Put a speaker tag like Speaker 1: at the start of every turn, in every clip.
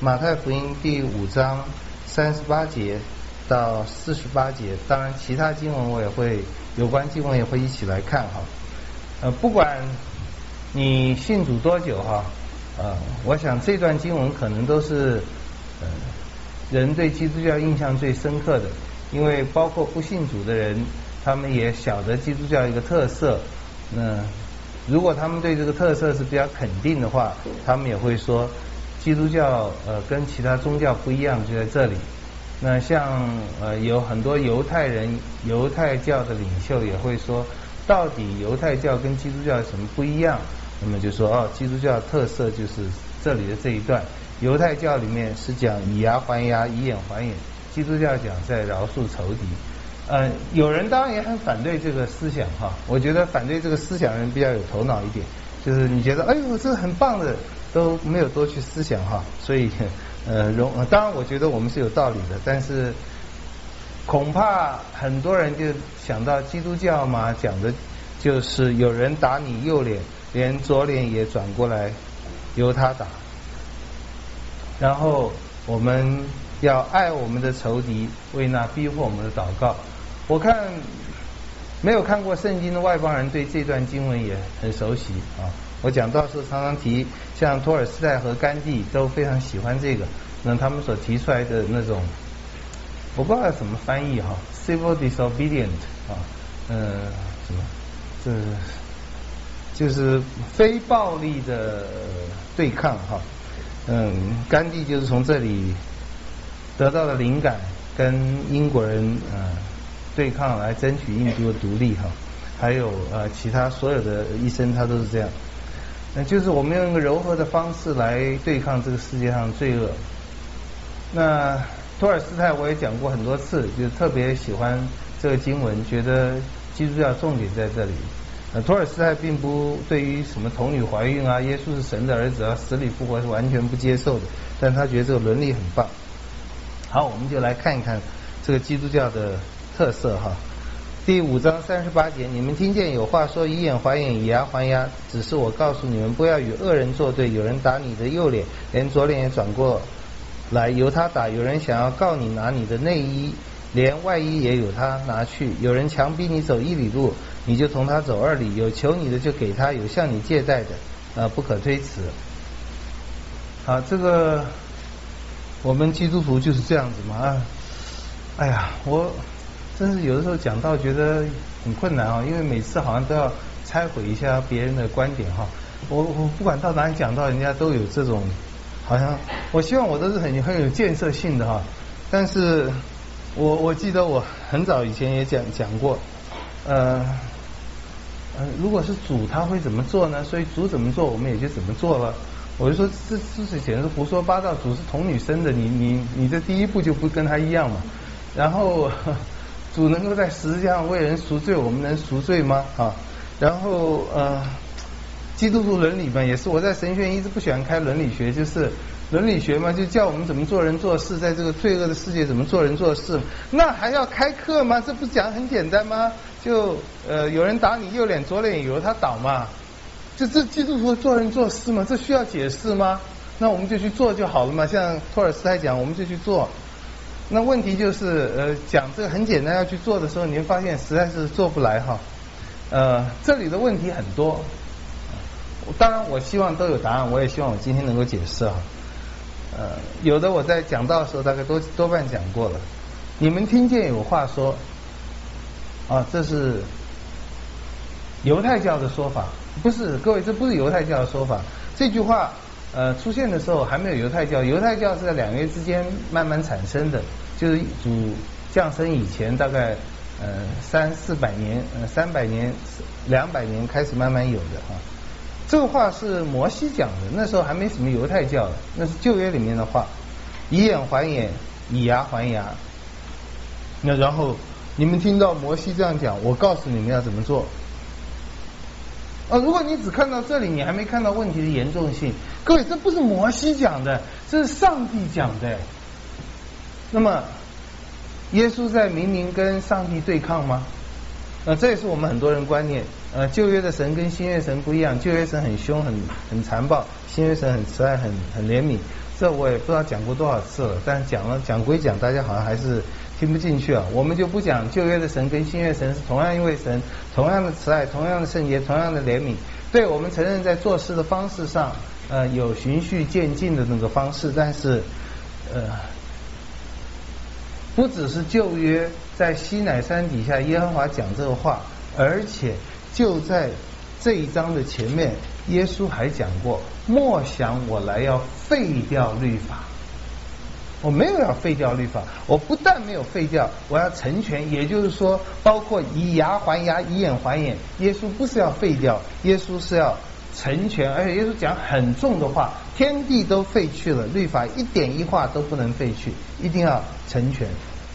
Speaker 1: 马太福音第5章38节到48节，当然其他经文我也会有关经文也会一起来看哈。不管你信主多久哈，我想这段经文可能都是人对基督教印象最深刻的，因为包括不信主的人，他们也晓得基督教一个特色。那如果他们对这个特色是比较肯定的话，他们也会说基督教跟其他宗教不一样就在这里。那像有很多犹太人、犹太教的领袖也会说，到底犹太教跟基督教有什么不一样？那么就说基督教特色就是这里的这一段。犹太教里面是讲以牙还牙，以眼还眼，基督教讲在饶恕仇敌。有人当然也很反对这个思想哈，我觉得反对这个思想的人比较有头脑一点，就是你觉得哎呦这很棒的，都没有多去思想哈，所以当然我觉得我们是有道理的，但是恐怕很多人就想到基督教嘛，讲的就是有人打你右脸，连左脸也转过来由他打，然后我们要爱我们的仇敌，为那逼迫我们的祷告。我看没有看过圣经的外邦人对这段经文也很熟悉啊。我讲道时常常提，像托尔斯泰和甘地都非常喜欢这个。那他们所提出来的那种，我不知道怎么翻译哈 ，civil disobedient 啊，什么，这就是非暴力的对抗哈。甘地就是从这里得到的灵感，跟英国人对抗来争取印度的独立哈，还有其他所有的一生他都是这样。就是我们用一个柔和的方式来对抗这个世界上的罪恶。那托尔斯泰我也讲过很多次，就特别喜欢这个经文，觉得基督教重点在这里。托尔斯泰并不对于什么童女怀孕啊，耶稣是神的儿子啊，死里复活是完全不接受的，但他觉得这个伦理很棒。好，我们就来看一看这个基督教的特色哈。第5章38节，你们听见有话说以眼还眼，以牙还牙，只是我告诉你们，不要与恶人作对。有人打你的右脸，连左脸也转过来由他打；有人想要告你拿你的内衣，连外衣也有他拿去；有人强逼你走1里路，你就同他走2里；有求你的就给他，有向你借贷的不可推辞。好，这个我们基督徒就是这样子嘛。哎呀，我真是有的时候讲到觉得很困难啊，因为每次好像都要拆毁一下别人的观点哈。我不管到哪里讲到，人家都有这种，好像我希望我都是很有建设性的哈。但是我记得我很早以前也讲过，如果是主他会怎么做呢？所以主怎么做，我们也就怎么做了。我就说这简直是胡说八道，主是童女生的，你这第一步就不跟他一样嘛。然后主能够在十字架上为人赎罪，我们能赎罪吗？然后基督徒伦理嘛，也是我在神学院一直不喜欢开伦理学，就是伦理学嘛，就教我们怎么做人做事，在这个罪恶的世界怎么做人做事，那还要开课吗？这不讲很简单吗？就有人打你右脸左脸由他倒嘛，就这基督徒做人做事嘛，这需要解释吗？那我们就去做就好了嘛，像托尔斯泰讲我们就去做。那问题就是讲这个很简单要去做的时候，你会发现实在是做不来哈。这里的问题很多，当然我希望都有答案，我也希望我今天能够解释哈。有的我在讲道的时候大概多半讲过了。你们听见有话说这是犹太教的说法，不是，各位，这不是犹太教的说法。这句话出现的时候还没有犹太教，犹太教是在2约之间慢慢产生的，就是主降生以前大概300-400年，300年200年开始慢慢有的啊。这个话是摩西讲的，那时候还没什么犹太教的，那是旧约里面的话，以眼还眼，以牙还牙。那然后你们听到摩西这样讲，我告诉你们要怎么做。如果你只看到这里，你还没看到问题的严重性。各位，这不是摩西讲的，这是上帝讲的。那么耶稣在明明跟上帝对抗吗？这也是我们很多人观念。旧约的神跟新约神不一样，旧约神很凶很残暴，新约神很慈爱很怜悯。 这我也不知道讲过多少次了，但讲归讲，大家好像还是听不进去啊。我们就不讲旧约的神跟新约神是同样一位神，同样的慈爱，同样的圣洁，同样的怜悯。对，我们承认在做事的方式上，有循序渐进的那个方式，但是不只是旧约在西乃山底下耶和华讲这个话，而且就在这一章的前面，耶稣还讲过，莫想我来要废掉律法。我没有要废掉律法，我不但没有废掉，我要成全。也就是说，包括以牙还牙，以眼还眼，耶稣不是要废掉，耶稣是要成全。而且耶稣讲很重的话，天地都废去了，律法一点一画都不能废去，一定要成全。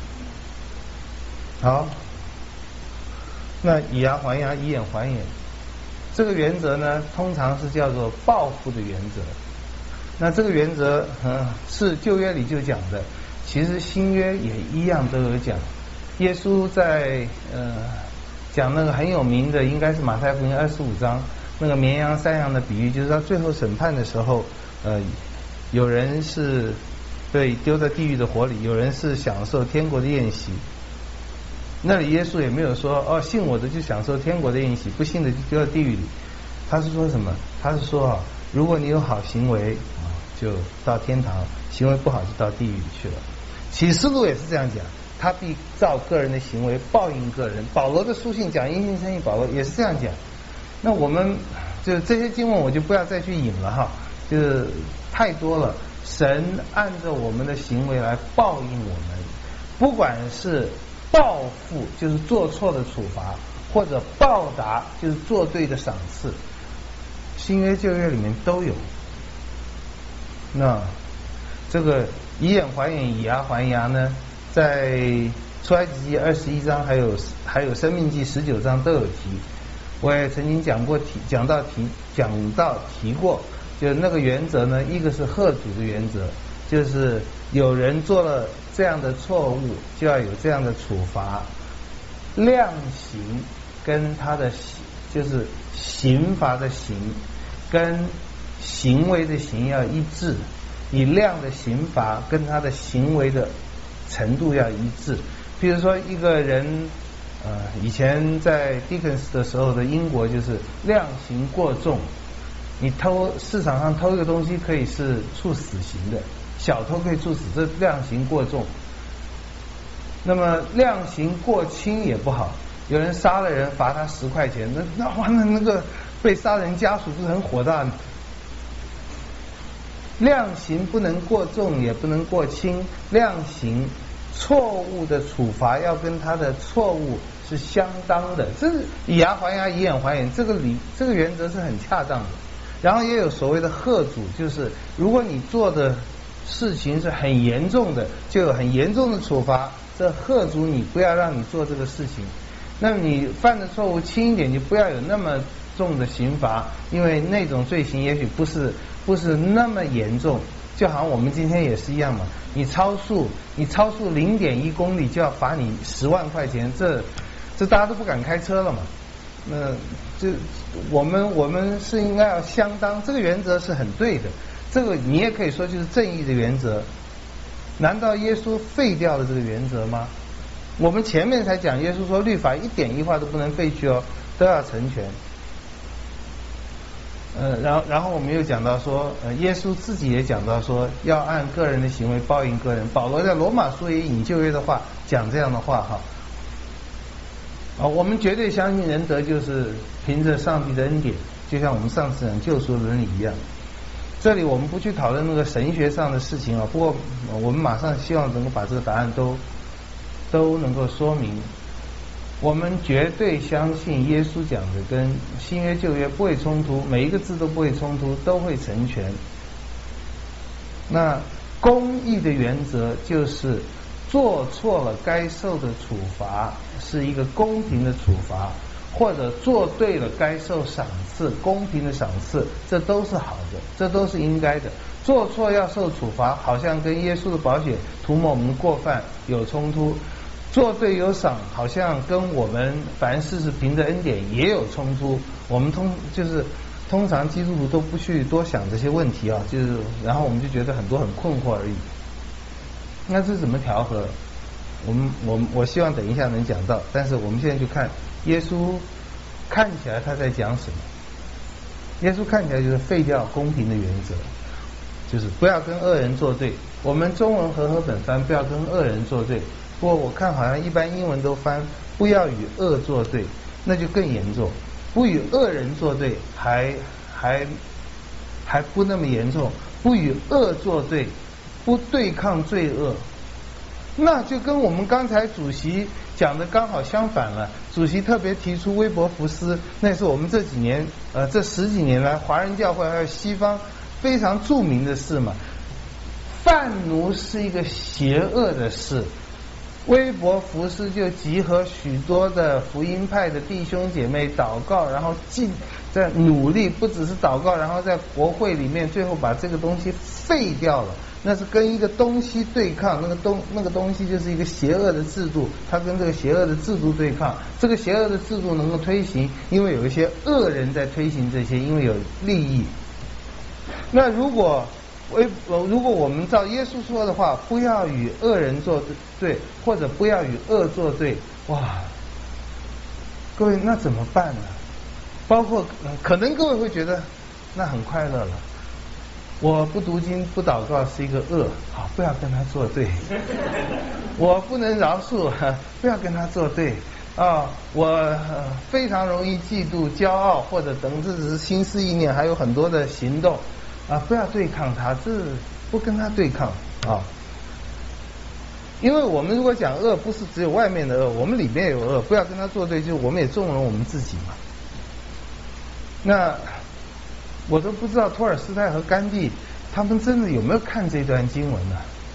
Speaker 1: 好，那以牙还牙，以眼还眼，这个原则呢，通常是叫做报复的原则。那这个原则是旧约里就讲的，其实新约也一样都有讲。耶稣在讲那个很有名的，应该是马太福音25章那个绵羊山羊的比喻，就是到最后审判的时候，有人是被丢在地狱的火里，有人是享受天国的宴席。那里耶稣也没有说信我的就享受天国的宴席，不信的就丢到地狱里。他是说什么？他是说如果你有好行为就到天堂，行为不好就到地狱里去了。启示录也是这样讲，他必照个人的行为报应个人。保罗的书信讲因信称义，保罗也是这样讲。那我们就这些经文我就不要再去引了哈，就是太多了。神按照我们的行为来报应我们，不管是报复就是做错的处罚，或者报答就是做对的赏赐，新约旧约里面都有。那这个以眼还眼，以牙还牙呢，在出埃及记21章还有申命记19章都有提。我也曾经讲到提过，就那个原则呢，一个是贺主的原则，就是有人做了这样的错误，就要有这样的处罚，量刑跟他的就是刑罚的刑跟行为的行要一致，以量的刑罚跟他的行为的程度要一致。比如说一个人以前在 Dickens 的时候的英国就是量刑过重，你市场上偷一个东西可以是处死刑的，小偷可以处死，这量刑过重。那么量刑过轻也不好，有人杀了人罚他10块钱，那个被杀人家属不是很火大吗？量刑不能过重也不能过轻，量刑错误的处罚要跟他的错误是相当的，这是以牙还牙，以眼还眼，这个原则是很恰当的。然后也有所谓的贺主，就是如果你做的事情是很严重的，就有很严重的处罚，这贺主你不要让你做这个事情。那么你犯的错误轻一点，就不要有那么重的刑罚，因为那种罪行也许不是那么严重。就好像我们今天也是一样嘛，你超速0.1公里就要罚你10万块钱，这大家都不敢开车了嘛。那这我们是应该要相当，这个原则是很对的，这个你也可以说就是正义的原则。难道耶稣废掉了这个原则吗？我们前面才讲耶稣说律法一点一画都不能废去都要成全。然后我们又讲到说，耶稣自己也讲到说，要按个人的行为报应个人。保罗在罗马书也引旧约的话讲这样的话哈。我们绝对相信人得就是凭着上帝的恩典，就像我们上次讲救赎的伦理一样。这里我们不去讨论那个神学上的事情不过我们马上希望能够把这个答案都能够说明。我们绝对相信耶稣讲的跟新约旧约不会冲突，每一个字都不会冲突，都会成全。那公义的原则就是做错了该受的处罚是一个公平的处罚，或者做对了该受赏赐，公平的赏赐，这都是好的，这都是应该的。做错要受处罚，好像跟耶稣的宝血涂抹我们过犯有冲突；做对有赏，好像跟我们凡事是凭着恩典也有冲突。我们就是通常基督徒都不去多想这些问题啊，然后我们就觉得很多很困惑而已。那这怎么调和？我希望等一下能讲到，但是我们现在就看耶稣看起来他在讲什么。耶稣看起来就是废掉公平的原则，就是不要跟恶人作对。我们中文和合本翻不要跟恶人作对，不过我看好像一般英文都翻不要与恶作对，那就更严重。不与恶人作对还不那么严重，不与恶作对，不对抗罪恶，那就跟我们刚才主席讲的刚好相反了。主席特别提出威伯福斯，那是我们这10几年来华人教会还有西方非常著名的事嘛。贩奴是一个邪恶的事，威伯福斯就集合许多的福音派的弟兄姐妹祷告，然后在努力，不只是祷告，然后在国会里面最后把这个东西废掉了。那是跟一个东西对抗，那个东西就是一个邪恶的制度，它跟这个邪恶的制度对抗。这个邪恶的制度能够推行，因为有一些恶人在推行这些，因为有利益。那如果我们照耶稣说的话，不要与恶人作对，或者不要与恶作对，哇，各位那怎么办呢？包括可能各位会觉得那很快乐了。我不读经不祷告是一个恶，好，不要跟他作对。我不能饶恕，不要跟他作对啊！我非常容易嫉妒、骄傲，或者等，这只是心思意念，还有很多的行动啊！不要对抗他，不跟他对抗啊！因为我们如果讲恶，不是只有外面的恶，我们里面也有恶，不要跟他作对，就是我们也纵容我们自己嘛。那我都不知道托尔斯泰和甘地他们真的有没有看这段经文呢？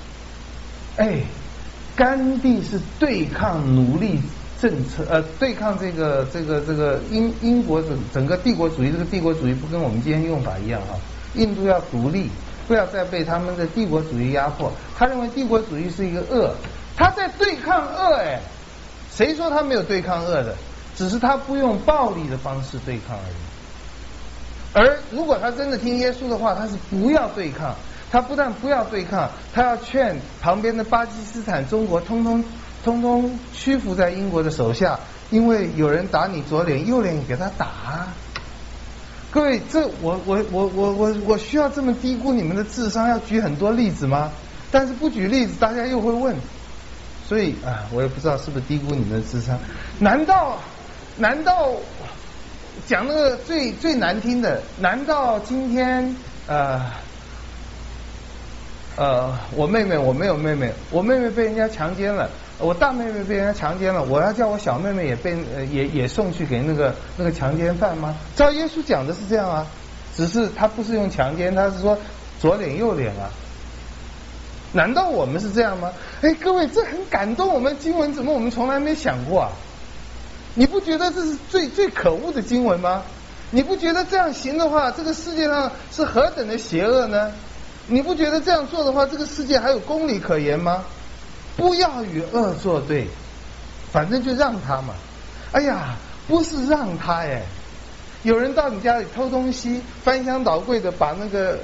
Speaker 1: 甘地是对抗奴隶政策，对抗这个英国整个帝国主义，这个帝国主义不跟我们今天用法一样啊。印度要独立，不要再被他们的帝国主义压迫。他认为帝国主义是一个恶，他在对抗恶。谁说他没有对抗恶的？只是他不用暴力的方式对抗而已。而如果他真的听耶稣的话，他是不要对抗。他不但不要对抗，他要劝旁边的巴基斯坦、中国通通屈服在英国的手下，因为有人打你左脸，右脸你给他打啊！各位，我需要这么低估你们的智商？要举很多例子吗？但是不举例子，大家又会问。所以我也不知道是不是低估你们的智商？难道讲那个最难听的？难道今天我妹妹，我没有妹妹，我妹妹被人家强奸了，我大妹妹被人家强奸了，我要叫我小妹妹也送去给那个强奸犯吗？照耶稣讲的是这样啊，只是他不是用强奸，他是说左脸右脸啊。难道我们是这样吗？各位，这很感动我们经文，怎么我们从来没想过啊？你不觉得这是最可恶的经文吗？你不觉得这样行的话，这个世界上是何等的邪恶呢？你不觉得这样做的话，这个世界还有公理可言吗？不要与恶作对，反正就让他嘛。不是让他有人到你家里偷东西，翻箱倒柜的把那个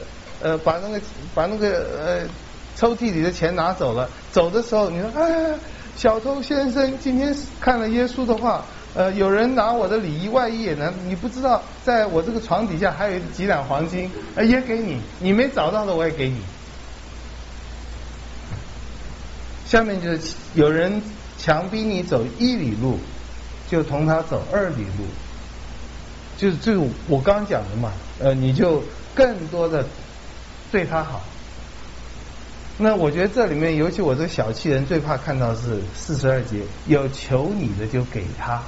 Speaker 1: 抽屉里的钱拿走了，走的时候你说小偷先生今天看了耶稣的话，有人拿我的里衣外衣也能，你不知道在我这个床底下还有几两黄金，也给你，你没找到的我也给你。下面就是有人强逼你走1里路，就同他走2里路，就是我刚讲的嘛，你就更多的对他好。那我觉得这里面，尤其我这个小气人最怕看到是42节，有求你的就给他。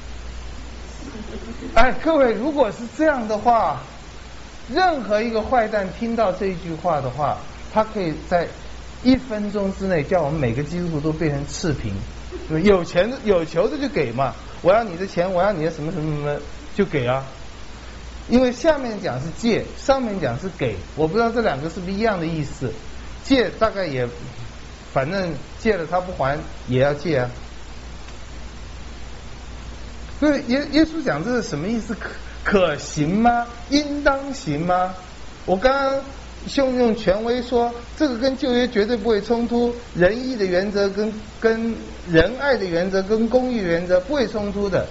Speaker 1: 各位，如果是这样的话，任何一个坏蛋听到这一句话的话，他可以在1分钟之内叫我们每个基督徒都变成赤贫。有求的就给嘛，我要你的钱，我要你的什么什么什么就给啊。因为下面讲是借，上面讲是给，我不知道这两个是不是一样的意思。借大概也，反正借了他不还也要借啊。所以耶稣讲这是什么意思？ 可行吗？应当行吗？我刚刚用权威说，这个跟旧约绝对不会冲突，仁义的原则跟仁爱的原则跟公义的原则不会冲突的。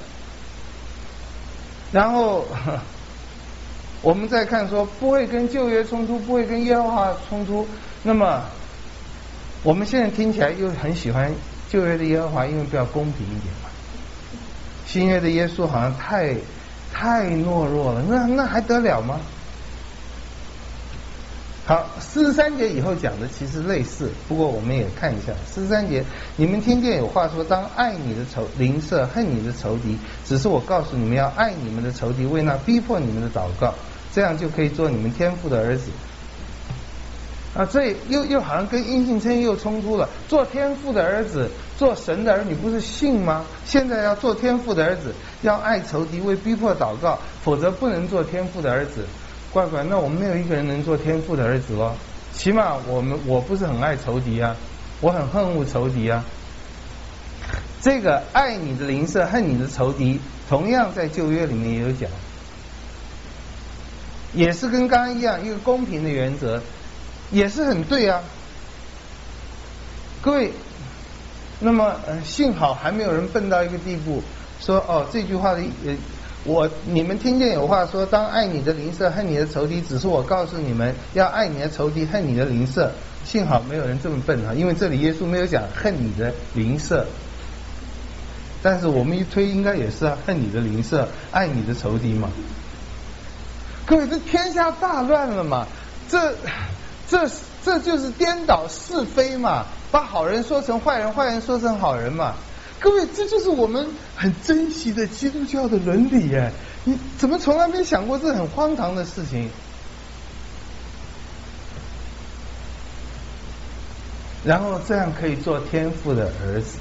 Speaker 1: 然后我们再看说，不会跟旧约冲突，不会跟耶和华冲突。那么我们现在听起来又很喜欢旧约的耶和华，因为比较公平一点嘛。新约的耶稣好像太懦弱了，那还得了吗？好，43节以后讲的其实类似，不过我们也看一下43节，你们听见有话说，当爱你的邻舍，恨你的仇敌，只是我告诉你们要爱你们的仇敌，为那逼迫你们的祷告，这样就可以做你们天父的儿子。这又好像跟因信称义又冲突了。做天父的儿子，做神的儿女不是信吗？现在要做天父的儿子，要爱仇敌，为逼迫祷告，否则不能做天父的儿子。乖乖，那我们没有一个人能做天父的儿子咯。起码我不是很爱仇敌啊，我很恨恶仇敌啊。这个爱你的邻舍，恨你的仇敌，同样在旧约里面也有讲，也是跟刚刚一样，一个公平的原则，也是很对啊。各位，那么幸好还没有人笨到一个地步，说这句话的你们听见有话说，当爱你的邻舍，恨你的仇敌，只是我告诉你们要爱你的仇敌，恨你的邻舍。幸好没有人这么笨啊，因为这里耶稣没有讲恨你的邻舍，但是我们一推应该也是恨你的邻舍，爱你的仇敌嘛。各位，这天下大乱了嘛，这就是颠倒是非嘛，把好人说成坏人，坏人说成好人嘛。各位，这就是我们很珍惜的基督教的伦理耶！你怎么从来没想过这很荒唐的事情？然后这样可以做天父的儿子。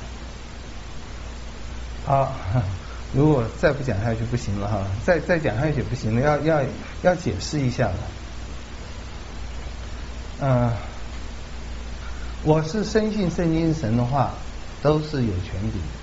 Speaker 1: 好，如果再不讲下去不行了哈，再讲下去不行了，要解释一下了。我是深信圣经神的话都是有权柄的。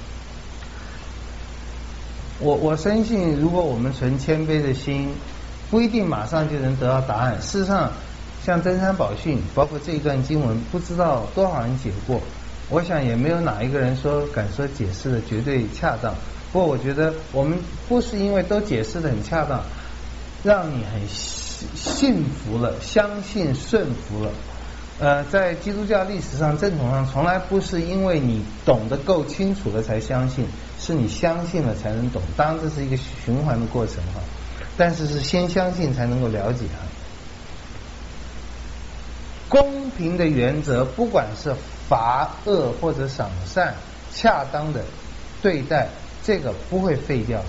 Speaker 1: 我深信，如果我们存谦卑的心，不一定马上就能得到答案。事实上，像登山宝训，包括这一段经文，不知道多少人解过。我想也没有哪一个人敢说解释的绝对恰当。不过我觉得我们不是因为都解释的很恰当，让你很信服了，相信顺服了。在基督教历史上正统上，从来不是因为你懂得够清楚了才相信，是你相信了才能懂。当然这是一个循环的过程哈，但是先相信才能够了解哈。公平的原则，不管是罚恶或者赏善，恰当的对待，这个不会废掉。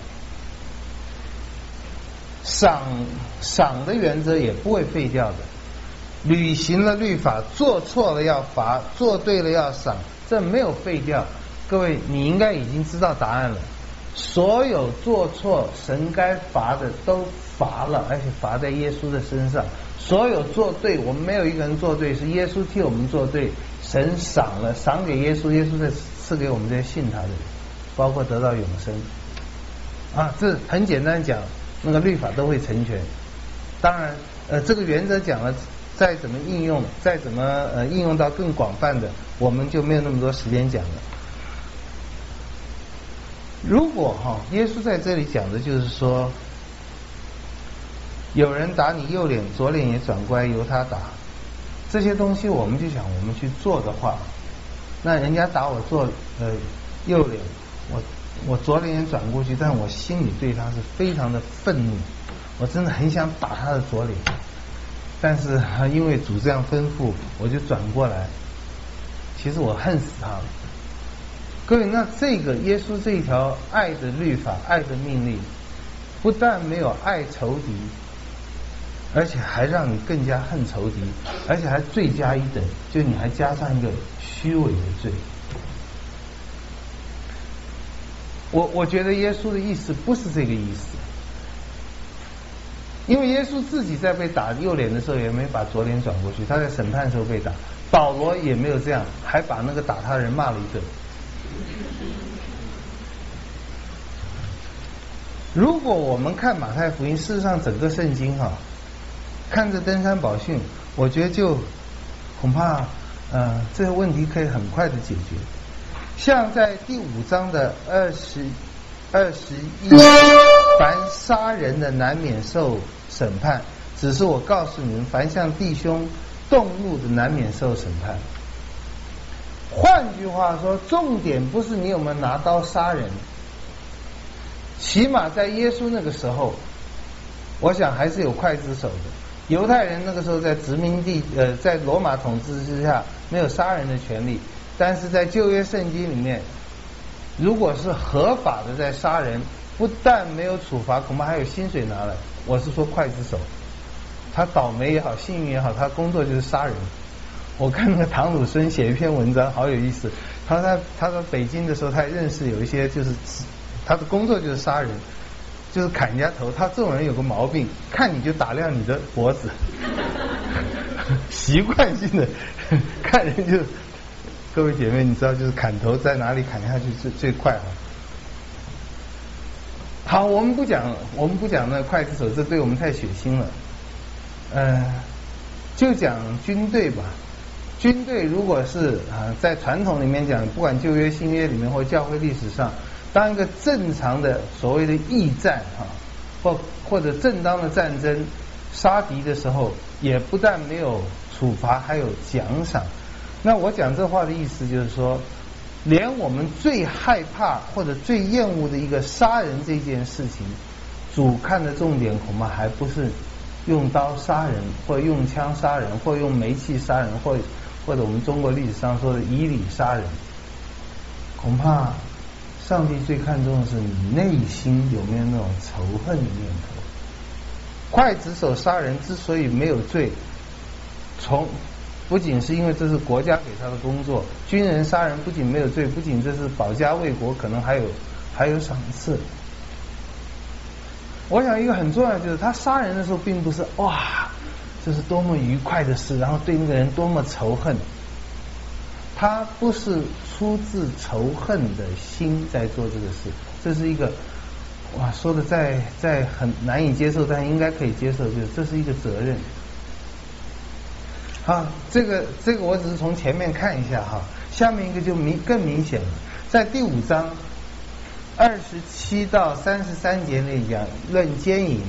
Speaker 1: 赏的原则也不会废掉的。履行了律法，做错了要罚，做对了要赏，这没有废掉。各位，你应该已经知道答案了。所有做错神该罚的都罚了，而且罚在耶稣的身上。所有做对，我们没有一个人做对，是耶稣替我们做对，神赏了，赏给耶稣，耶稣再赐给我们这些信他的人，包括得到永生。这很简单讲，那个律法都会成全。当然，这个原则讲了。再怎么应用，再怎么应用到更广泛的，我们就没有那么多时间讲了。如果耶稣在这里讲的就是说，有人打你右脸，左脸也转过来由他打，这些东西我们就想我们去做的话，那人家打我右脸，我左脸也转过去，但我心里对他是非常的愤怒，我真的很想打他的左脸。但是因为主这样吩咐，我就转过来。其实我恨死他了。各位，那这个耶稣这一条爱的律法、爱的命令，不但没有爱仇敌，而且还让你更加恨仇敌，而且还罪加一等，就你还加上一个虚伪的罪。我觉得耶稣的意思不是这个意思。因为耶稣自己在被打右脸的时候也没把左脸转过去，他在审判的时候被打，保罗也没有这样，还把那个打他的人骂了一顿。 如果我们看马太福音，事实上整个圣经看着登山宝训，我觉得就恐怕这个问题可以很快的解决。像在第5章的21，凡杀人的难免受审判，只是我告诉你们，凡向弟兄动怒的难免受审判。换句话说，重点不是你有没有拿刀杀人，起码在耶稣那个时候，我想还是有刽子手的。犹太人那个时候在殖民地在罗马统治之下没有杀人的权利，但是在旧约圣经里面，如果是合法的在杀人，不但没有处罚，恐怕还有薪水拿来。我是说刽子手，他倒霉也好，幸运也好，他工作就是杀人。我看那个唐鲁孙写一篇文章，好有意思。他在北京的时候，他也认识有一些，就是他的工作就是杀人，就是砍人家头。他这种人有个毛病，看你就打亮你的脖子，习惯性的看人就。各位姐妹，你知道就是砍头在哪里砍下去最快好，我们不讲那刽子手，这对我们太血腥了。就讲军队吧。军队如果是在传统里面讲，不管旧约新约里面或教会历史上，当一个正常的所谓的义战或者正当的战争杀敌的时候，也不但没有处罚，还有奖赏。那我讲这话的意思就是说，连我们最害怕或者最厌恶的一个杀人这件事情，主看的重点恐怕还不是用刀杀人，或者用枪杀人，或者用煤气杀人，或者我们中国历史上说的以理杀人。恐怕上帝最看重的是你内心有没有那种仇恨的念头。刽子手杀人之所以没有罪，不仅是因为这是国家给他的工作，军人杀人不仅没有罪，不仅这是保家卫国，可能还有赏赐。我想一个很重要的就是，他杀人的时候并不是哇，这是多么愉快的事，然后对那个人多么仇恨，他不是出自仇恨的心在做这个事，这是一个说的在很难以接受，但应该可以接受，就是这是一个责任。这个我只是从前面看一下下面一个就更明显了，在第5章27到33节里讲论奸淫，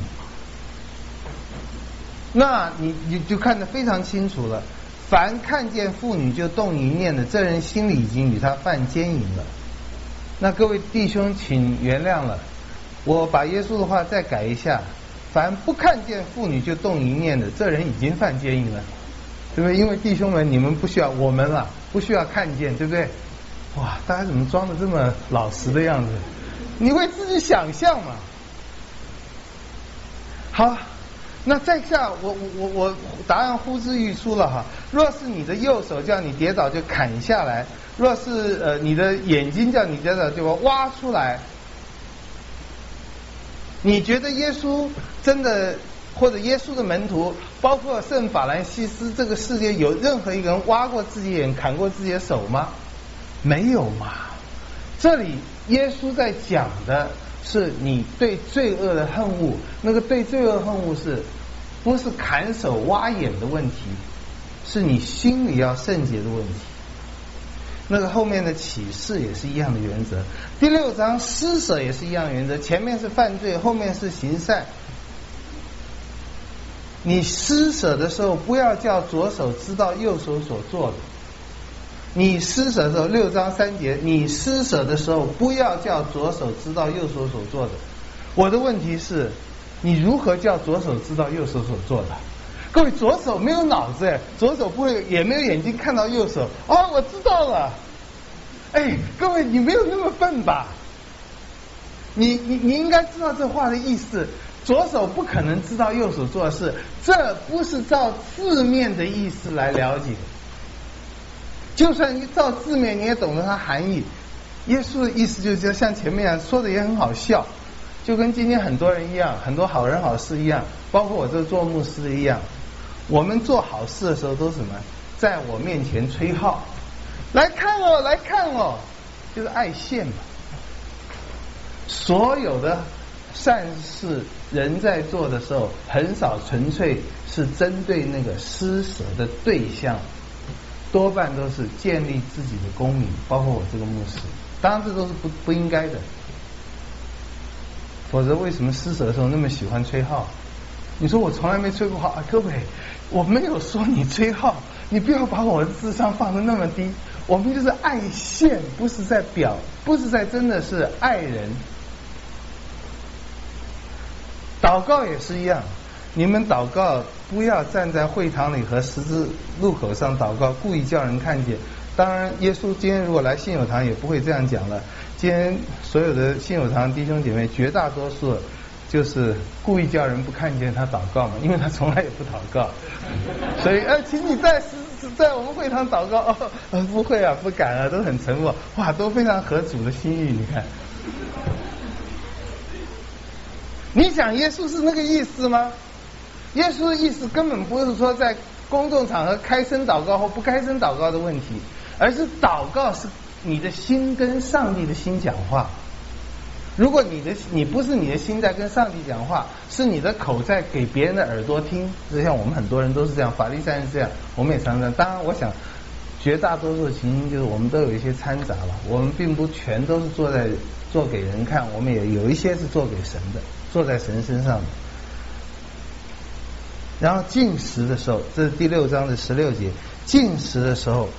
Speaker 1: 那你就看得非常清楚了。凡看见妇女就动淫念的，这人心里已经与他犯奸淫了。那各位弟兄请原谅了，我把耶稣的话再改一下，凡不看见妇女就动淫念的，这人已经犯奸淫了，对不对？因为弟兄们，你们不需要，我们不需要看见，对不对？哇，大家怎么装的这么老实的样子？你会自己想象嘛？好，那再下我答案呼之欲出了若是你的右手叫你跌倒就砍下来，若是你的眼睛叫你跌倒就挖出来，你觉得耶稣真的或者耶稣的门徒，包括圣法兰西斯，这个世界有任何一个人挖过自己眼砍过自己的手吗？没有嘛。这里耶稣在讲的是你对罪恶的恨恶，那个对罪恶恨恶不是砍手挖眼的问题，是你心里要圣洁的问题。那个后面的启示也是一样的原则，第6章施舍也是一样的原则，前面是犯罪，后面是行善。你施舍的时候不要叫左手知道右手所做的，你施舍的时候6章3节，你施舍的时候不要叫左手知道右手所做的。我的问题是，你如何叫左手知道右手所做的？各位，左手没有脑子左手不会也没有眼睛看到右手我知道了。各位，你没有那么笨吧？你应该知道这话的意思。左手不可能知道右手做的事，这不是照字面的意思来了解。就算你照字面你也懂得它含义。耶稣的意思就是像前面说的也很好笑，就跟今天很多人一样，很多好人好事一样，包括我这做牧师的一样。我们做好事的时候都是什么？在我面前吹号，来看来看就是爱现嘛。所有的善事人在做的时候，很少纯粹是针对那个施舍的对象，多半都是建立自己的功名，包括我这个牧师。当然这都是不应该的，否则为什么施舍的时候那么喜欢吹号？你说我从来没吹过号啊，各位，我没有说你吹号，你不要把我的智商放得那么低。我们就是爱现，不是在真的是爱人。祷告也是一样，你们祷告不要站在会堂里和十字路口上祷告，故意叫人看见。当然耶稣今天如果来信友堂也不会这样讲了，今天所有的信友堂弟兄姐妹绝大多数就是故意叫人不看见他祷告嘛，因为他从来也不祷告。所以请你在我们会堂祷告不会啊，不敢啊，都很沉默，哇，都非常合主的心意。你看，你想耶稣是那个意思吗？耶稣的意思根本不是说在公众场合开声祷告或不开声祷告的问题，而是祷告是你的心跟上帝的心讲话。如果你不是你的心在跟上帝讲话，是你的口在给别人的耳朵听，就像我们很多人都是这样，法利赛人是这样，我们也常常。当然我想绝大多数的情形就是我们都有一些掺杂了，我们并不全都是做给人看，我们也有一些是做给神的，做在神身上的。然后禁食的时候，这是第6章的16节，禁食的时候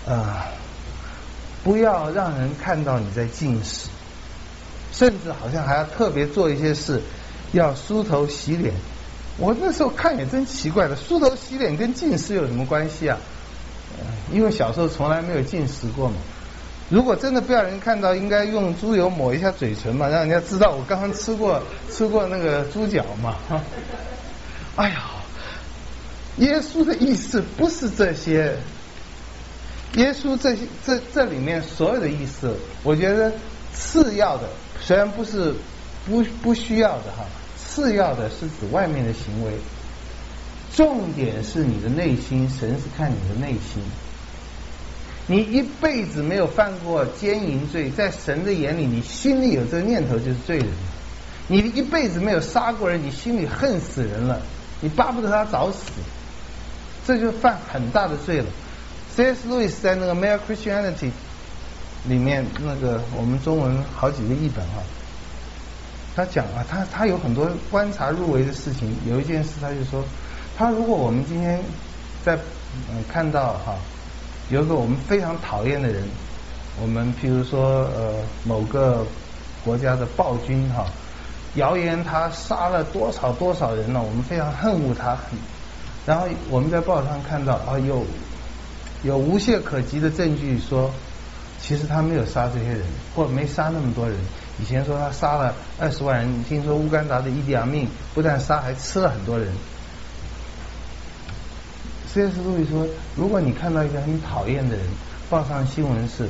Speaker 1: 不要让人看到你在禁食，甚至好像还要特别做一些事，要梳头洗脸。我那时候看也真奇怪了，梳头洗脸跟禁食有什么关系啊？因为小时候从来没有禁食过嘛。如果真的不要人看到，应该用猪油抹一下嘴唇嘛，让人家知道我刚刚吃过那个猪脚嘛。哎呀，耶稣的意思不是这些，耶稣这里面所有的意思，我觉得次要的虽然不需要的哈，次要的是指外面的行为，重点是你的内心，神是看你的内心。你一辈子没有犯过奸淫罪，在神的眼里，你心里有这个念头就是罪人。你一辈子没有杀过人，你心里恨死人了，你巴不得他早死，这就犯很大的罪了。C.S. Lewis 在那个《Mere Christianity》里面，那个我们中文好几个译本哈，他讲啊，他有很多观察入微的事情。有一件事，他就说，他如果我们今天在看到哈，有个我们非常讨厌的人，我们譬如说某个国家的暴君哈，谣言他杀了多少人呢，我们非常恨恶他，然后我们在报纸上看到啊，有无懈可击的证据说，其实他没有杀这些人，或没杀那么多人。以前说他杀了20万人，听说乌干达的伊迪阿命不但杀，还吃了很多人。C.S. 路易说，如果你看到一个很讨厌的人，报上新闻是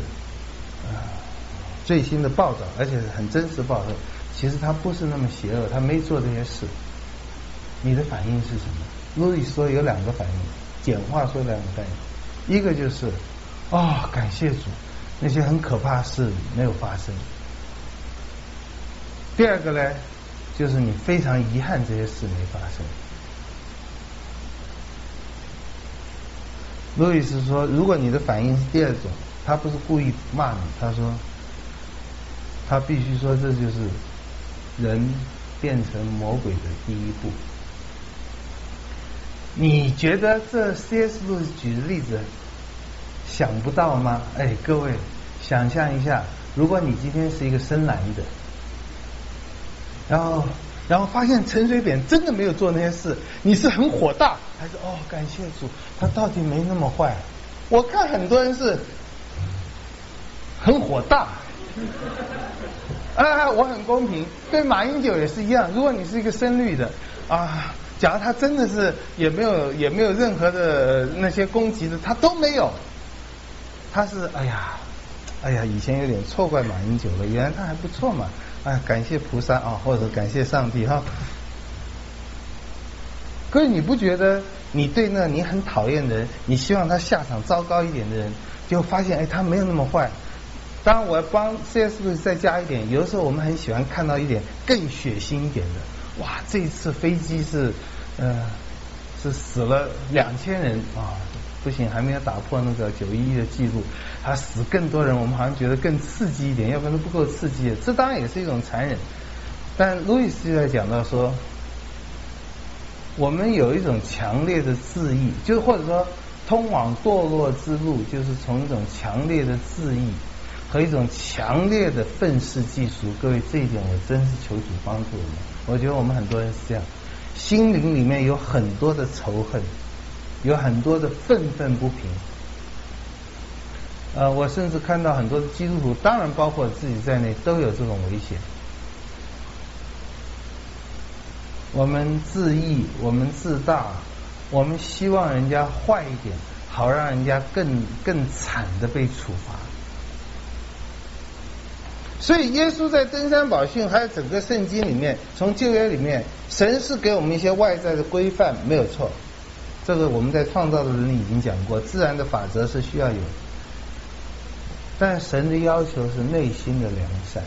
Speaker 1: 最新的报道，而且是很真实的报道，其实他不是那么邪恶，他没做这些事，你的反应是什么？路易说有2个反应，简化说2个反应，一个就是感谢主，那些很可怕的事没有发生。第二个呢，就是你非常遗憾这些事没发生。路易斯说，如果你的反应是第二种，他不是故意骂你，他说他必须说这就是人变成魔鬼的第一步。你觉得这 C.S. 路易斯举的例子想不到吗？各位想象一下，如果你今天是一个深蓝的，然后发现陈水扁真的没有做那些事，你是很火大，还是感谢主，他到底没那么坏？我看很多人是很火大。我很公平，对马英九也是一样。如果你是一个深绿的假如他真的是也没有任何的那些攻击的，他都没有，他是哎呀，以前有点错怪马英九了，原来他还不错嘛。感谢菩萨或者感谢上帝哈。可是你不觉得你对那你很讨厌的人，你希望他下场糟糕一点的人，就发现他没有那么坏， 当然，我要帮 C.S. 路易斯再加一点，有的时候我们很喜欢看到一点更血腥一点的。哇，这一次飞机是死了2000人啊，不行，还没有打破那个911的记录，还死更多人，我们好像觉得更刺激一点，要不然都不够刺激的。这当然也是一种残忍，但路易斯就在讲到说，我们有一种强烈的自义，就是或者说通往堕落之路，就是从一种强烈的自义和一种强烈的愤世嫉俗。各位，这一点我真是求主帮助我们。我觉得我们很多人是这样，心灵里面有很多的仇恨，有很多的愤愤不平。我甚至看到很多的基督徒，当然包括自己在内，都有这种危险。我们自义，我们自大，我们希望人家坏一点，好让人家更惨的被处罚。所以耶稣在登山宝训还有整个圣经里面，从旧约里面，神是给我们一些外在的规范，没有错。这个我们在创造的伦理已经讲过，自然的法则是需要有，但神的要求是内心的良善。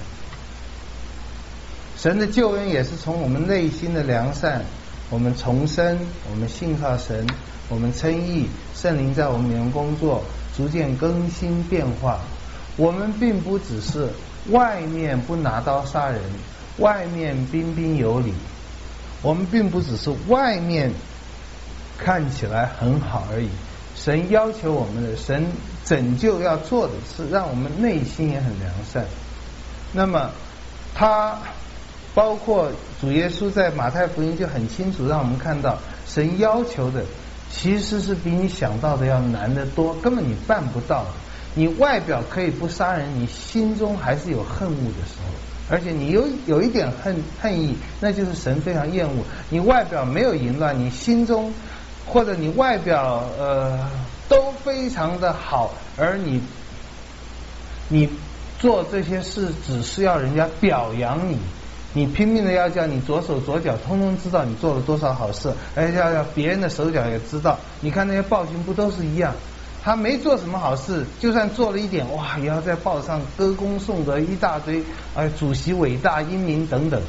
Speaker 1: 神的救恩也是从我们内心的良善，我们重生，我们信靠神，我们称义，圣灵在我们里面工作，逐渐更新变化。我们并不只是外面不拿刀杀人，外面彬彬有礼，我们并不只是外面看起来很好而已。神要求我们的，神拯救要做的是让我们内心也很良善。那么他包括主耶稣在马太福音就很清楚让我们看到，神要求的其实是比你想到的要难得多，根本你办不到。你外表可以不杀人，你心中还是有恨恶的时候，而且你有一点恨意，那就是神非常厌恶。你外表没有淫乱，你心中或者你外表都非常的好，而你做这些事只是要人家表扬你，你拼命的要叫你左手左脚通通知道你做了多少好事，而且要别人的手脚也知道。你看那些暴君不都是一样，他没做什么好事，就算做了一点，哇，也要在报上歌功颂德一大堆，主席伟大英明等等。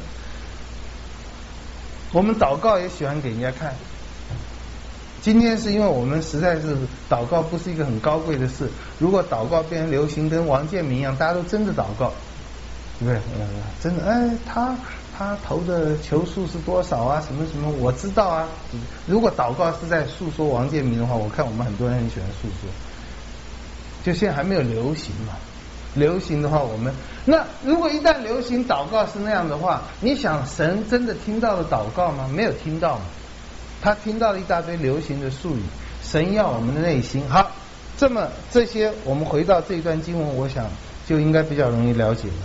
Speaker 1: 我们祷告也喜欢给人家看。今天是因为我们实在是祷告不是一个很高贵的事，如果祷告变成流行，跟王建民一样，大家都真的祷告，对不对？真的，他投的球数是多少啊？什么什么，我知道啊。如果祷告是在诉说王建民的话，我看我们很多人很喜欢诉说。就现在还没有流行嘛，流行的话，那如果一旦流行祷告是那样的话，你想神真的听到了祷告吗？没有听到嘛。他听到了一大堆流行的术语，神要我们的内心。好，这些我们回到这一段经文，我想就应该比较容易了解了。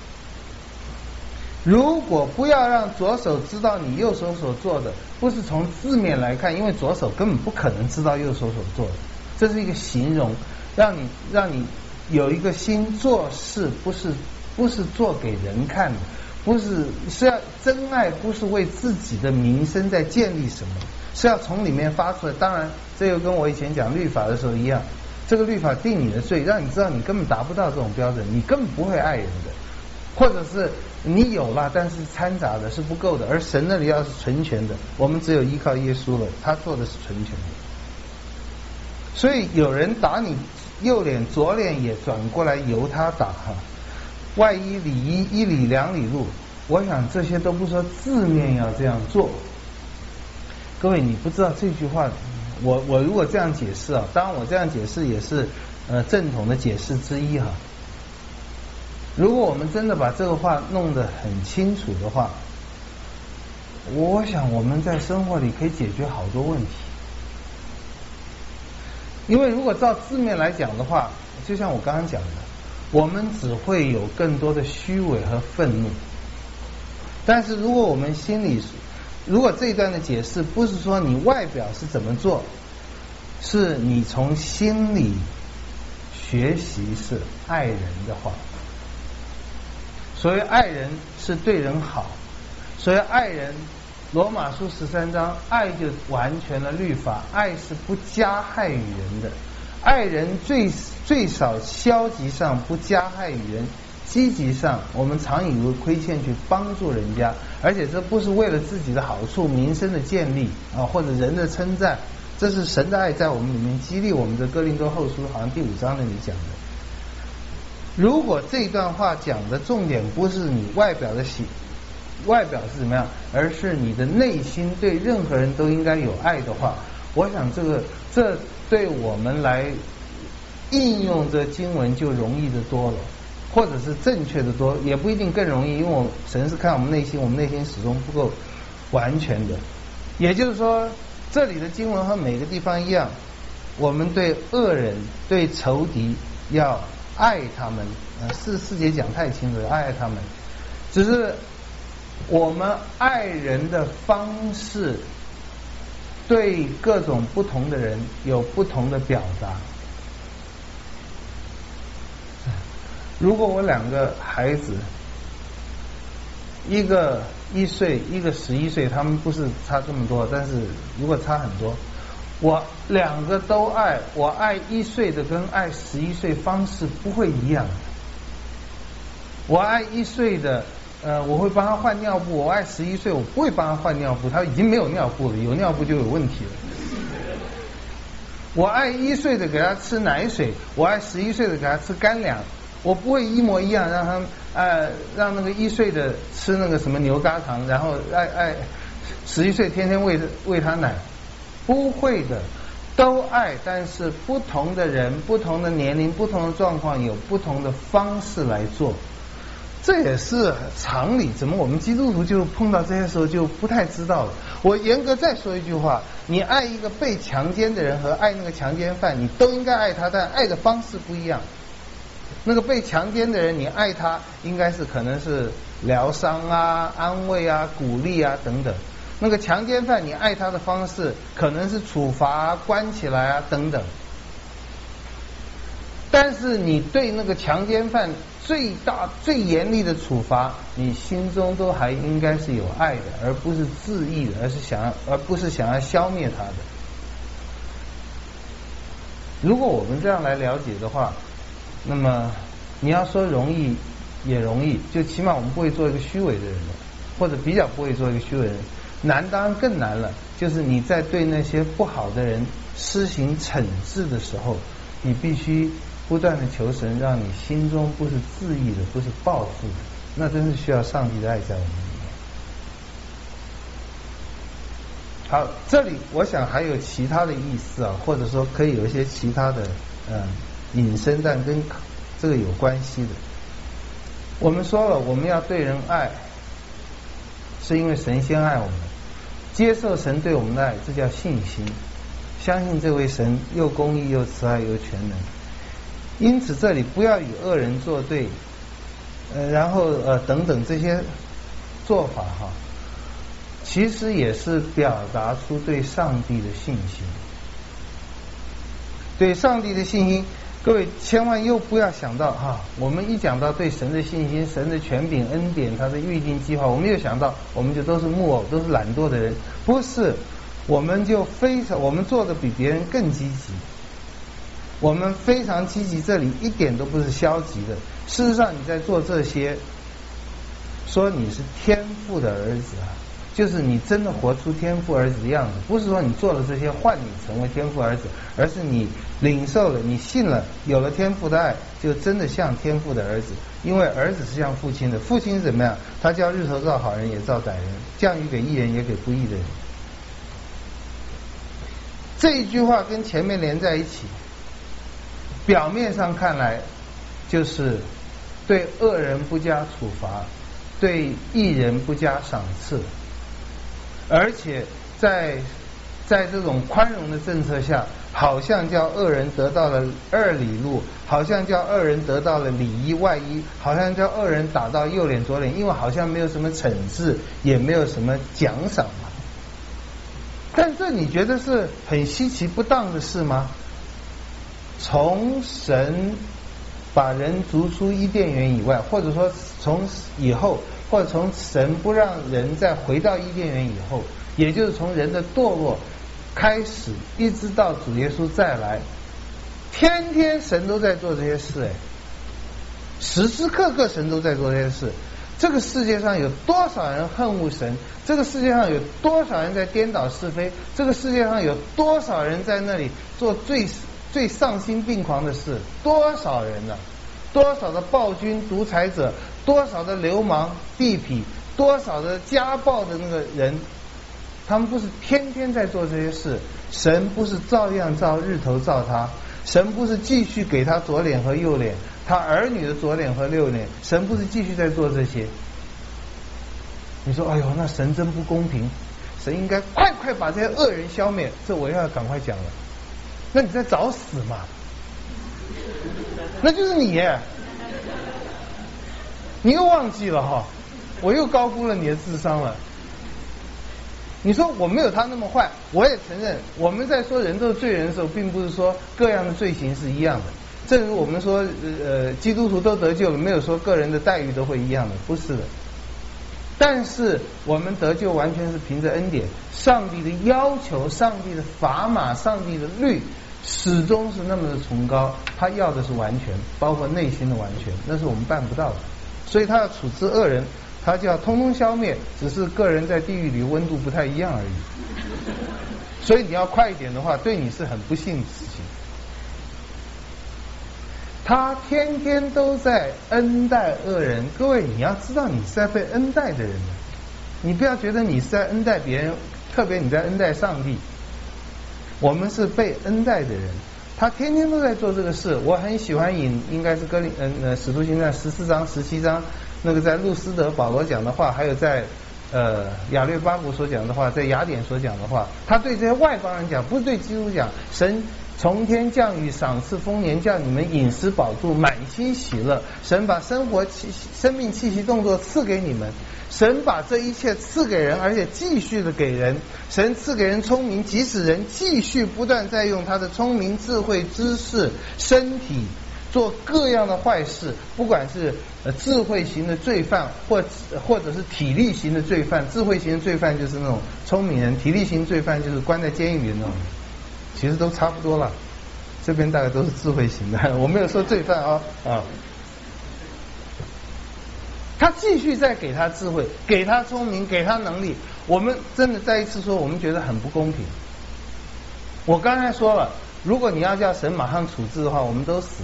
Speaker 1: 如果不要让左手知道你右手所做的，不是从字面来看，因为左手根本不可能知道右手所做的，这是一个形容，让你有一个心做事，不是做给人看的。是要真爱，不是为自己的名声在建立什么，是要从里面发出来。当然这又跟我以前讲律法的时候一样，这个律法定你的罪，让你知道你根本达不到这种标准，你根本不会爱人的，或者是你有了但是掺杂的是不够的，而神那里要是纯全的，我们只有依靠耶稣了，他做的是纯全的。所以有人打你右脸，左脸也转过来由他打哈，外衣里衣，一里两里路，我想这些都不说字面要这样做。各位，你不知道这句话，我如果这样解释啊，当然我这样解释也是正统的解释之一哈。如果我们真的把这个话弄得很清楚的话，我想我们在生活里可以解决好多问题。因为如果照字面来讲的话，就像我刚刚讲的，我们只会有更多的虚伪和愤怒。但是如果我们心里，如果这一段的解释不是说你外表是怎么做，是你从心里学习是爱人的话，所谓爱人是对人好，所谓爱人，罗马书13章，爱就完全了律法，爱是不加害于人的， 爱人最少消极上不加害于人，积极上我们常以为亏欠去帮助人家，而且这不是为了自己的好处、名声的建立啊，或者人的称赞，这是神的爱在我们里面激励我们的。哥林多后书好像第5章那里讲的。如果这段话讲的重点不是你外表是怎么样，而是你的内心对任何人都应该有爱的话，我想这对我们来应用这经文就容易的多了，或者是正确的多，也不一定更容易，因为神是看我们内心，我们内心始终不够完全的。也就是说，这里的经文和每个地方一样，我们对恶人、对仇敌要爱他们。4节讲太清楚了，爱他们，只是我们爱人的方式对各种不同的人有不同的表达。如果我2个孩子，一个1岁，一个11岁，他们不是差这么多，但是如果差很多，我2个都爱，我爱1岁的跟爱11岁方式不会一样。我爱1岁的我会帮他换尿布，我爱11岁我不会帮他换尿布，他已经没有尿布了，有尿布就有问题了。我爱1岁的给他吃奶水，我爱11岁的给他吃干粮，我不会一模一样让他让那个1岁的吃那个什么牛轧糖，然后爱11岁天天喂他奶，不会的，都爱，但是不同的人、不同的年龄、不同的状况有不同的方式来做，这也是常理。怎么我们基督徒就碰到这些时候就不太知道了？我严格再说一句话，你爱一个被强奸的人和爱那个强奸犯，你都应该爱他，但爱的方式不一样。那个被强奸的人，你爱他应该是可能是疗伤啊、安慰啊、鼓励啊等等。那个强奸犯，你爱他的方式可能是处罚啊、关起来啊等等。但是你对那个强奸犯最大最严厉的处罚，你心中都还应该是有爱的，而不是自义的，而不是想要消灭他的。如果我们这样来了解的话，那么你要说容易也容易，就起码我们不会做一个虚伪的人了，或者比较不会做一个虚伪的人。难当然更难了，就是你在对那些不好的人施行惩治的时候，你必须不断的求神，让你心中不是自义的，不是报复的，那真是需要上帝的爱在我们里面。好，这里我想还有其他的意思啊，或者说可以有一些其他的引申，但跟这个有关系的。我们说了，我们要对人爱，是因为神先爱我们，接受神对我们的爱，这叫信心，相信这位神又公义又慈爱又全能。因此这里不要与恶人作对，然后等等这些做法哈，其实也是表达出对上帝的信心。对上帝的信心，各位千万又不要想到我们一讲到对神的信心、神的权柄、恩典、他的预定计划，我们又想到我们就都是木偶，都是懒惰的人。不是，我们做的比别人更积极，我们非常积极，这里一点都不是消极的。事实上你在做这些，说你是天父的儿子就是你真的活出天父儿子的样子，不是说你做了这些换你成为天父儿子，而是你领受了，你信了，有了天父的爱，就真的像天父的儿子。因为儿子是像父亲的，父亲是怎么样？他叫日头照好人也照歹人，降雨给义人也给不义的人。这一句话跟前面连在一起，表面上看来就是对恶人不加处罚，对义人不加赏赐，而且在这种宽容的政策下，好像叫恶人得到了2里路，好像叫恶人得到了里衣外衣，好像叫恶人打到右脸左脸，因为好像没有什么惩治，也没有什么奖赏嘛。但这你觉得是很稀奇不当的事吗？从神把人逐出伊甸园以外，或者说从以后，或者从神不让人再回到伊甸园以后，也就是从人的堕落开始，一直到主耶稣再来， 天天神都在做这些事，时时刻刻神都在做这些事。这个世界上有多少人恨恶神？这个世界上有多少人在颠倒是非？这个世界上有多少人在那里做最丧心病狂的事？多少人呢？多少的暴君独裁者，多少的流氓地痞，多少的家暴的那个人，他们不是天天在做这些事？神不是照样照日头照他？神不是继续给他左脸和右脸，他儿女的左脸和右脸？神不是继续在做这些？你说，哎呦，那神真不公平，神应该快把这些恶人消灭。这我要赶快讲了。那你在找死嘛？那就是你耶，你又忘记了哈，我又高估了你的智商了。你说我没有他那么坏，我也承认。我们在说人都是罪人的时候，并不是说各样的罪行是一样的。正如我们说，基督徒都得救了，没有说个人的待遇都会一样的，不是的。但是我们得救完全是凭着恩典，上帝的要求、上帝的砝码、上帝的律，始终是那么的崇高。他要的是完全，包括内心的完全，那是我们办不到的。所以他要处置恶人，他就要通通消灭，只是个人在地狱里温度不太一样而已。所以你要快一点的话，对你是很不幸的事情。他天天都在恩待恶人，各位你要知道你是在被恩待的人，你不要觉得你是在恩待别人，特别你在恩待上帝。我们是被恩待的人，他天天都在做这个事。我很喜欢引应该是使徒行传14章17章那个在路斯德保罗讲的话，还有在亚略巴古所讲的话，在雅典所讲的话，他对这些外邦人讲，不是对基督讲。神从天降雨，赏赐丰年，叫你们饮食饱足，满心喜乐。神把生命气息动作赐给你们，神把这一切赐给人，而且继续的给人。神赐给人聪明，即使人继续不断在用他的聪明、智慧、知识、身体做各样的坏事，不管是智慧型的罪犯，或者是体力型的罪犯。智慧型的罪犯就是那种聪明人，体力型罪犯就是关在监狱里的那种。其实都差不多了，这边大概都是智慧型的，我没有说罪犯啊。他继续在给他智慧，给他聪明，给他能力。我们真的再一次说，我们觉得很不公平。我刚才说了，如果你要叫神马上处置的话，我们都死。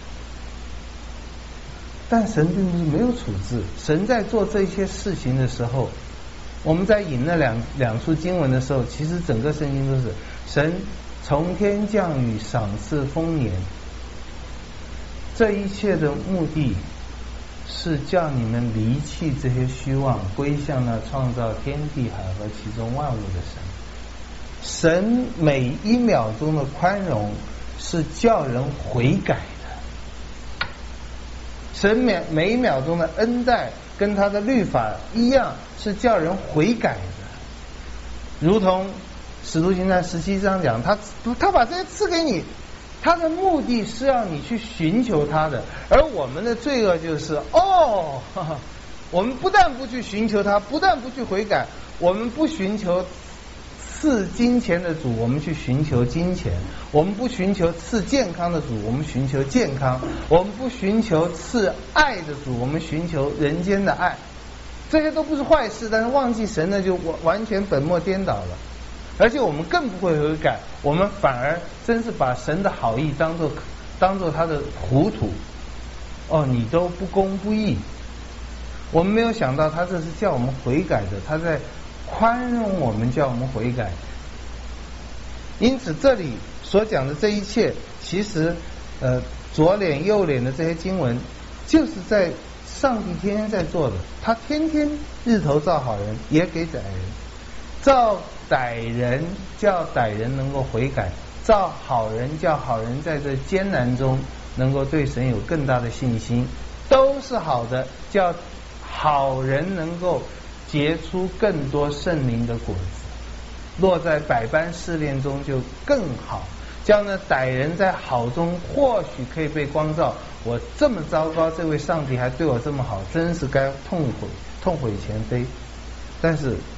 Speaker 1: 但神并不是没有处置，神在做这些事情的时候，我们在引那两处经文的时候，其实整个圣经都是神从天降雨，赏赐丰年。这一切的目的是叫你们离弃这些虚妄，归向那创造天地海和其中万物的神。神每一秒钟的宽容是叫人悔改的，神每一秒钟的恩待跟他的律法一样，是叫人悔改的。如同使徒行传17章讲，他把这些赐给你，他的目的是要你去寻求他的。而我们的罪恶就是我们不但不去寻求他，不但不去悔改，我们不寻求赐金钱的主，我们去寻求金钱；我们不寻求赐健康的主，我们寻求健康；我们不寻求赐爱的主，我们寻求人间的爱。这些都不是坏事，但是忘记神呢，就完全本末颠倒了。而且我们更不会悔改，我们反而真是把神的好意当作他的糊涂。你都不公不义。我们没有想到他这是叫我们悔改的，他在宽容我们，叫我们悔改。因此这里所讲的这一切，其实左脸右脸的这些经文，就是在上帝天天在做的。他天天日头照好人，也给歹人；照歹人叫歹人能够悔改，照好人叫好人在这艰难中能够对神有更大的信心，都是好的，叫好人能够结出更多圣灵的果子，落在百般试炼中就更好，叫那歹人在好中或许可以被光照。我这么糟糕，这位上帝还对我这么好，真是该痛悔前非。但是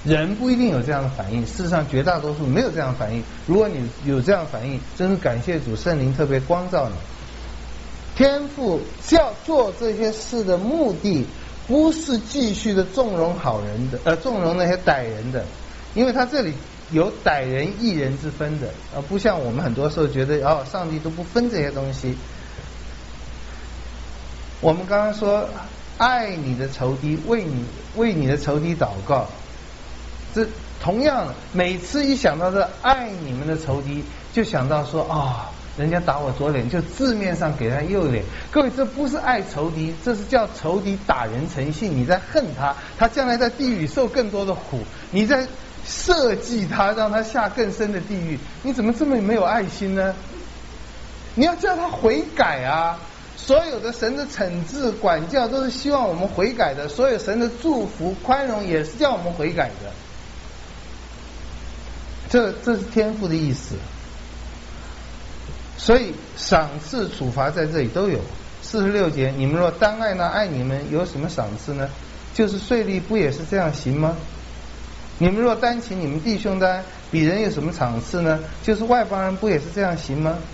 Speaker 1: 人不一定有这样的反应，事实上绝大多数没有这样的反应。如果你有这样的反应，真是感谢主，圣灵特别光照你。天父要做这些事的目的，不是继续的纵容好人的，纵容那些歹人的，因为他这里有歹人义人之分的，不像我们很多时候觉得上帝都不分这些东西。我们刚刚说爱你的仇敌，为你的仇敌祷告，这同样的，每次一想到这爱你们的仇敌，就想到说人家打我左脸，就字面上给他右脸。各位，这不是爱仇敌，这是叫仇敌打人成性。你在恨他，他将来在地狱受更多的苦；你在设计他，让他下更深的地狱。你怎么这么没有爱心呢？你要叫他悔改啊！所有的神的惩治管教都是希望我们悔改的，所有神的祝福宽容也是叫我们悔改的。这是天父的意思。所以赏赐处罚在这里都有。46节，你们若单爱那爱你们，有什么赏赐呢？就是税吏不也是这样行吗？你们若单请你们弟兄的爱，比人有什么赏赐呢？就是外邦人不也是这样行吗？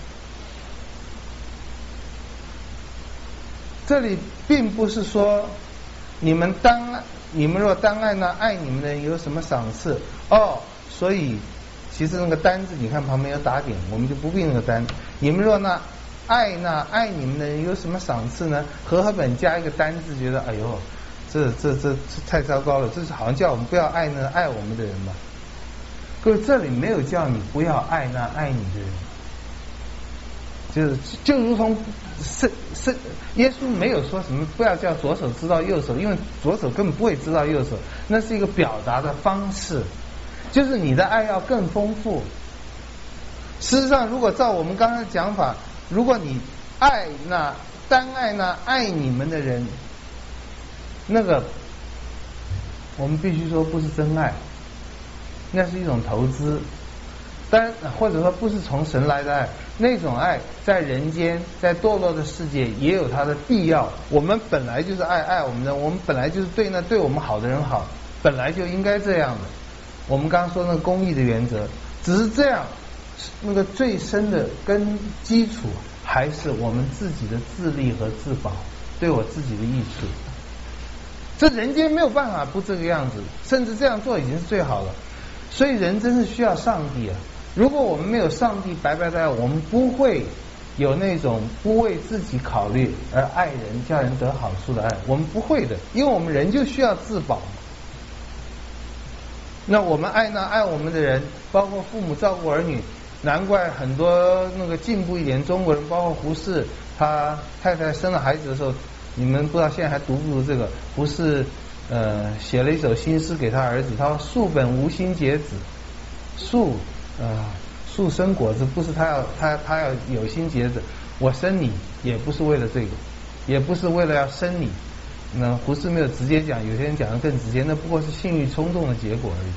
Speaker 1: 这里并不是说你们若单爱那爱你们的人有什么赏赐所以其实那个单字你看旁边有打点，我们就不必那个单。你们若爱你们的人有什么赏赐呢？和合本加一个单字，觉得这太糟糕了，这是好像叫我们不要爱那爱我们的人嘛。各位，这里没有叫你不要爱那爱你的人，就如同耶稣没有说什么不要叫左手知道右手，因为左手根本不会知道右手，那是一个表达的方式，就是你的爱要更丰富。事实上，如果照我们刚才的讲法，如果你单爱那爱你们的人，那个我们必须说不是真爱，那是一种投资。或者说不是从神来的爱，那种爱在人间，在堕落的世界也有它的必要。我们本来就是爱我们的，我们本来就是对那对我们好的人好，本来就应该这样的。我们刚刚说那个公义的原则，只是这样，那个最深的根基础还是我们自己的自立和自保，对我自己的益处。这人间没有办法不这个样子，甚至这样做已经是最好了。所以人真是需要上帝啊！如果我们没有上帝白白的爱，我们不会有那种不为自己考虑而爱人、叫人得好处的爱，我们不会的，因为我们人就需要自保。那我们爱我们的人，包括父母照顾儿女，难怪很多那个进步一点中国人，包括胡适，他太太生了孩子的时候，你们不知道现在还读不读这个？胡适写了一首新诗给他儿子，他说树本无心结子，树生果子，不是他要有心结子，我生你也不是为了这个，也不是为了要生你。那胡适没有直接讲，有些人讲的更直接，那不过是性欲冲动的结果而已。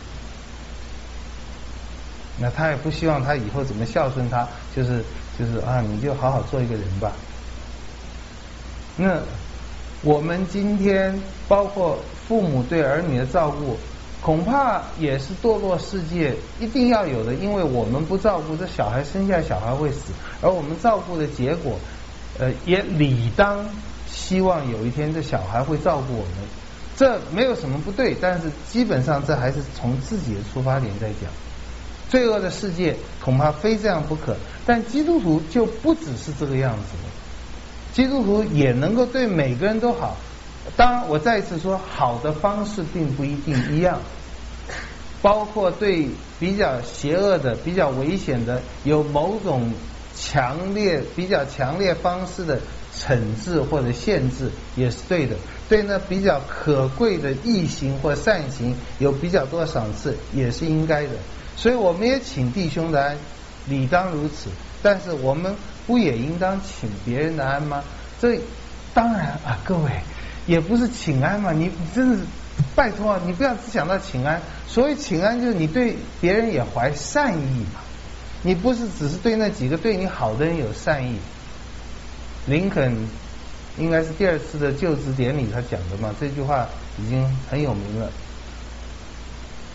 Speaker 1: 那他也不希望他以后怎么孝顺他，就是你就好好做一个人吧。那我们今天包括父母对儿女的照顾，恐怕也是堕落世界一定要有的，因为我们不照顾，这小孩生下小孩会死，而我们照顾的结果，也理当希望有一天这小孩会照顾我们，这没有什么不对，但是基本上这还是从自己的出发点在讲。罪恶的世界恐怕非这样不可，但基督徒就不只是这个样子了。基督徒也能够对每个人都好，当然我再一次说，好的方式并不一定一样，包括对比较邪恶的、比较危险的，有某种比较强烈方式的惩治或者限制也是对的，对那比较可贵的义行或善行有比较多的赏赐也是应该的。所以我们也请弟兄的安，理当如此，但是我们不也应当请别人的安吗？这当然啊，各位也不是请安嘛，你真是拜托啊，你不要只想到请安。所谓请安，就是你对别人也怀善意嘛，你不是只是对那几个对你好的人有善意。林肯应该是第2次的就职典礼他讲的嘛，这句话已经很有名了。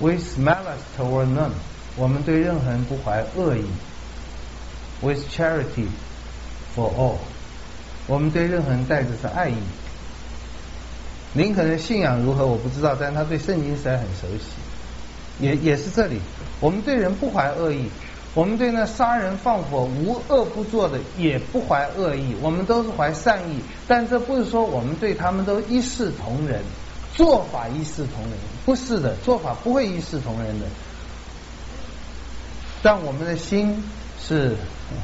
Speaker 1: with malice toward none， 我们对任何人不怀恶意。with charity for all， 我们对任何人带着是爱意。林肯的信仰如何我不知道，但是他对圣经实在很熟悉，也是这里，我们对人不怀恶意，我们对那杀人放火无恶不作的也不怀恶意，我们都是怀善意，但这不是说我们对他们都一视同仁，做法一视同仁，不是的，做法不会一视同仁的，但我们的心是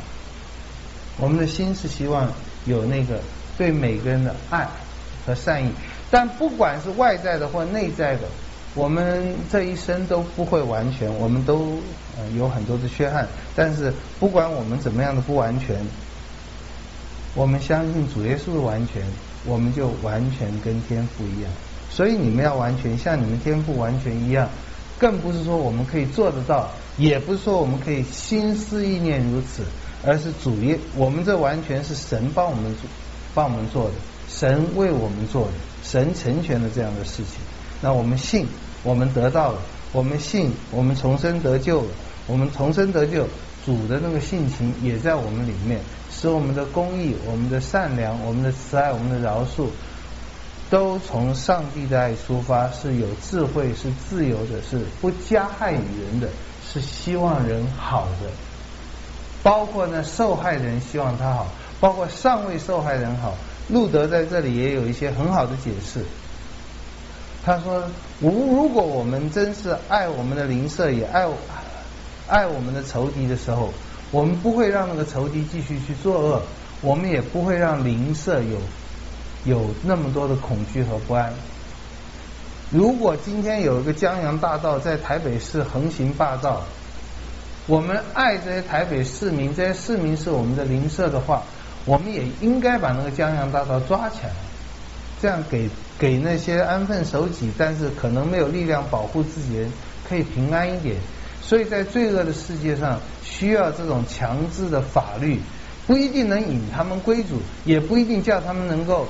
Speaker 1: 希望有那个对每个人的爱和善意，但不管是外在的或内在的，我们这一生都不会完全，我们都有很多的缺憾，但是不管我们怎么样的不完全，我们相信主耶稣的完全，我们就完全跟天父一样。所以你们要完全像你们天父完全一样，更不是说我们可以做得到，也不是说我们可以心思意念如此，而是我们这完全是神帮我们做的，神为我们做的，神成全了这样的事情。那我们信，我们得到了，我们信，我们重生得救了，我们重生得救，主的那个性情也在我们里面，使我们的公义，我们的善良，我们的慈爱，我们的饶恕，都从上帝的爱出发，是有智慧，是自由的，是不加害于人的，是希望人好的，包括呢受害人希望他好，包括尚未受害人好。路德在这里也有一些很好的解释，他说如果我们真是爱我们的邻舍，也爱我们的仇敌的时候，我们不会让那个仇敌继续去作恶，我们也不会让邻舍有那么多的恐惧和不安。如果今天有一个江洋大盗在台北市横行霸道，我们爱这些台北市民，这些市民是我们的邻舍的话，我们也应该把那个江洋大盗抓起来，这样给那些安分守己但是可能没有力量保护自己的人可以平安一点。所以在罪恶的世界上，需要这种强制的法律，不一定能引他们归主，也不一定叫他们能够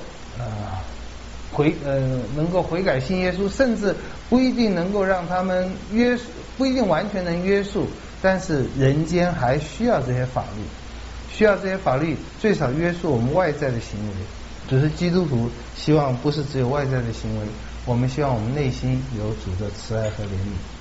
Speaker 1: 悔改信耶稣，甚至不一定能够让他们不一定完全能约束，但是人间还需要这些法律，需要这些法律最少约束我们外在的行为。只是基督徒希望不是只有外在的行为，我们希望我们内心有主的慈爱和怜悯。